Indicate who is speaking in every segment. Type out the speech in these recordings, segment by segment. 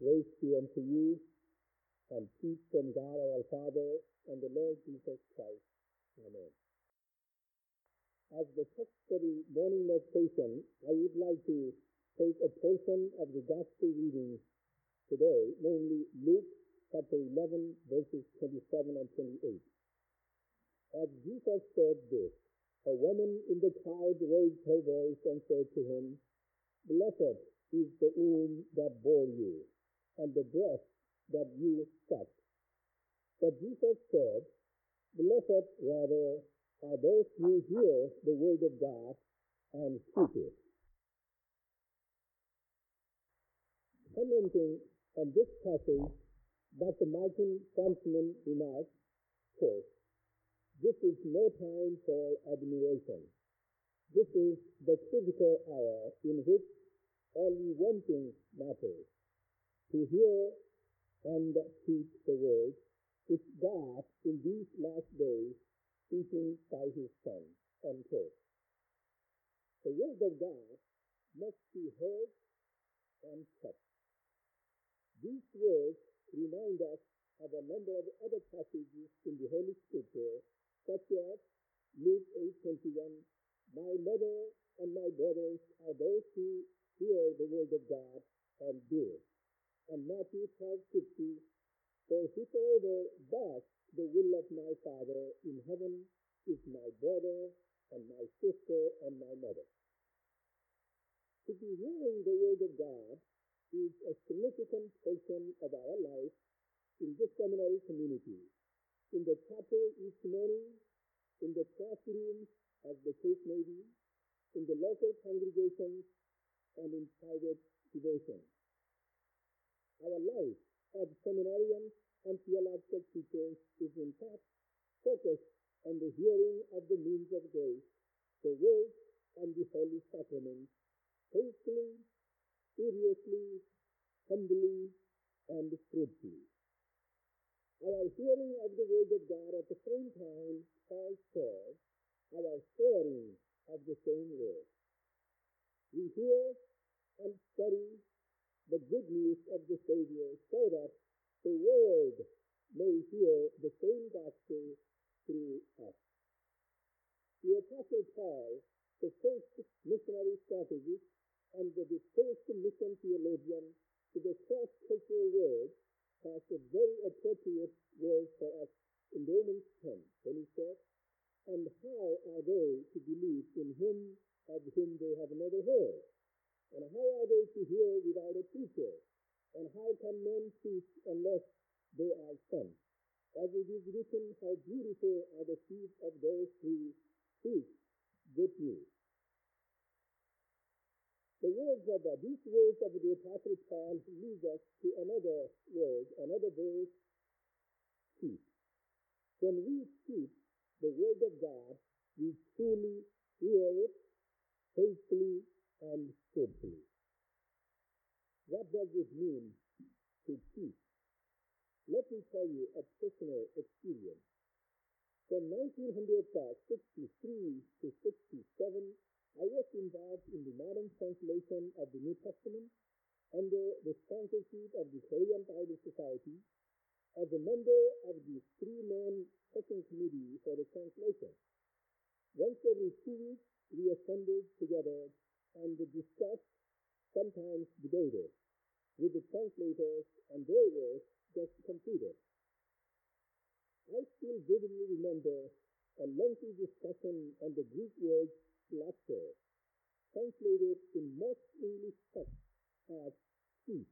Speaker 1: Grace be unto you, and peace from God our Father and the Lord Jesus Christ. Amen. As the text for the morning meditation, I would like to take a portion of the gospel reading today, namely Luke chapter 11, verses 27 and 28. As Jesus said this, a woman in the crowd raised her voice and said to him, "Blessed is the womb that bore you, and the breast that you sucked." But Jesus said, "Blessed rather are those who hear the word of God and keep it." Commenting on this passage, Dr. Martin Fransman remarks, quote, "This is no time for admiration. This is the critical hour in which only one thing matters: to hear and keep the word which God in these last days speaking by his Son." Unquote. The word of God must be heard and kept. These words remind us of a number of other passages in the Holy Scripture, such as Luke 8:21, "My mother and my brothers are those who hear the word of God and do it," and Matthew 12:50, "For whosoever does the will of my Father in heaven is my brother and my sister and my mother." To be hearing the word of God is a significant portion of our life in this seminary community, in the chapel each morning, in the classrooms, as the case may be, in the local congregations, and in private devotion. Our life as seminarians and theological teachers is in fact focused on the hearing of the means of grace, the word and the holy sacraments, faithfully, seriously, humbly, and fruitfully. Our hearing of the word of God at the same time calls for our sharing of the same word. We hear and study the good news of the Savior so that the world may hear the same gospel through us. The Apostle Paul, the first missionary strategist and the first mission theologian to the cross-cultural world, has a very appropriate word for us in Romans 10, when he said, "And how are they to believe in him of whom they have never heard? And how are they to hear without a preacher? And how can men preach unless they are sent? As it is written, how beautiful are the feet of those who preach good news." These words of the Apostle Paul lead us to another word, another verse, keep. When we keep the word of God, we truly hear it faithfully and faithfully. What does it mean to keep? Let me tell you a personal experience. From 1963 to 67, I was involved in the modern translation of the New Testament under the sponsorship of the Korean Bible Society as a member of the three-man second committee for the translation. Once every 2 weeks, we assembled together and discussed, sometimes debated, with the translators and their work just completed. I still vividly remember a lengthy discussion on the Greek word "phylacter," translated in most English texts as peace.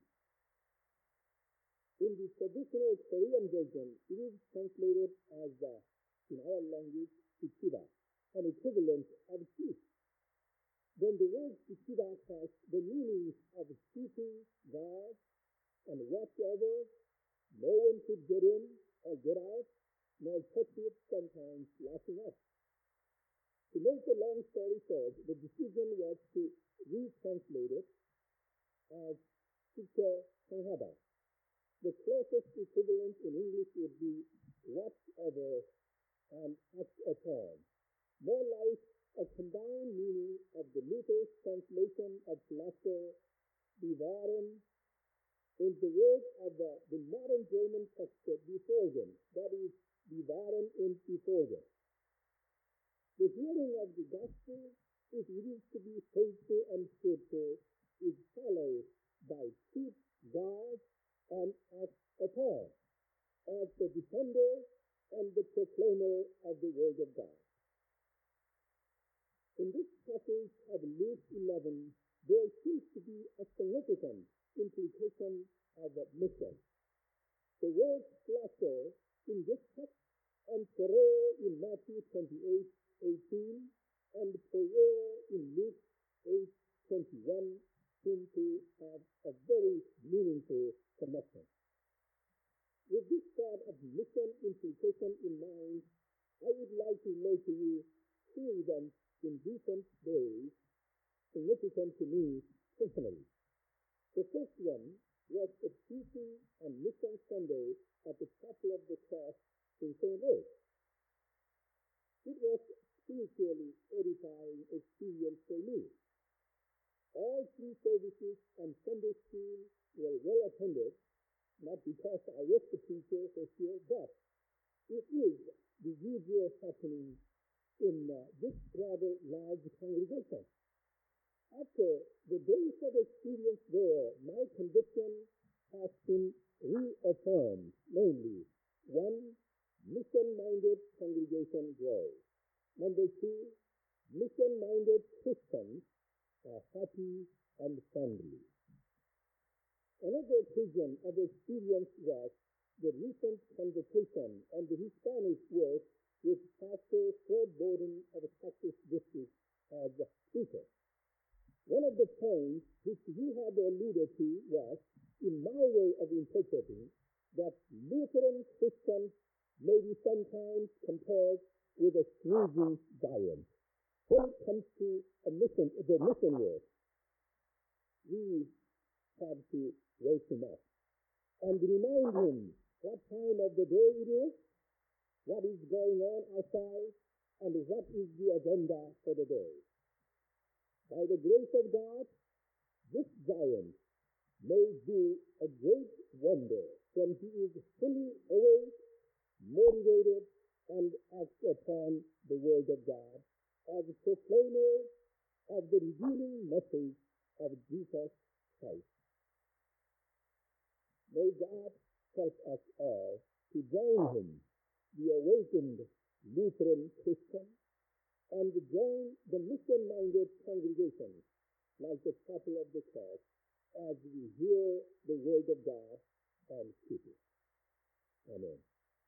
Speaker 1: In the traditional Korean version, it is translated as, in our language, ichiba, an equivalent of peace. Then the word ichiba has the meanings of keeping, guard, and watch over. No one could get in or get out, nor touch it, sometimes locking up. To make a long story short, the decision was to retranslate it as Sikha Sanghaba. The closest equivalent in English would be watch over and act upon. More like a combined meaning of the Luther's translation of phylacter, bewahren, In the words of the modern German text, Befolgen, that is, bewahren und befolgen. The hearing of the gospel, if it is to be faithful and fruitful, is followed by keep God and act upon as the defender and the proclaimer of the word of God. In this passage of Luke 11, there seems to be a significant implication of mission. The word "flatter" in this text and "tereo" in Matthew 28:18 and "poieo" in Luke 8:21 seem to have a very meaningful connection. With this thought of mission implication in mind, I would like to relate to you two events in recent days significant to me personally. The first one was the preaching on Mission Sunday at the Chapel of the Cross in St. Louis. It was spiritually edifying experience for me. All three services and Sunday school were well attended, not because I was the preacher for sure, but it is the usual happening in this rather large congregation. After the days of experience there, my conviction has been reaffirmed, namely, 1, mission-minded congregation grows. Number 2, mission-minded Christians are happy and friendly. Another occasion of experience was the recent convocation on the Hispanic work with Pastor Fred Bowden of the Texas District as the speaker. One of the points which he had alluded to was, in my way of interpreting, that Lutheran Christians may be sometimes compared with a sneezing giant. When it comes to the mission work, we have to wake him up and remind him what time of the day it is, what is going on outside, and what is the agenda for the day. By the grace of God, this giant may do a great wonder when he is fully awake, motivated, and acts upon the word of God as a proclaimer of the revealing message of Jesus Christ. May God help us all to join him, the awakened Lutheran Christian, and join the mission-minded congregations like the Chapel of the Cross as we hear the word of God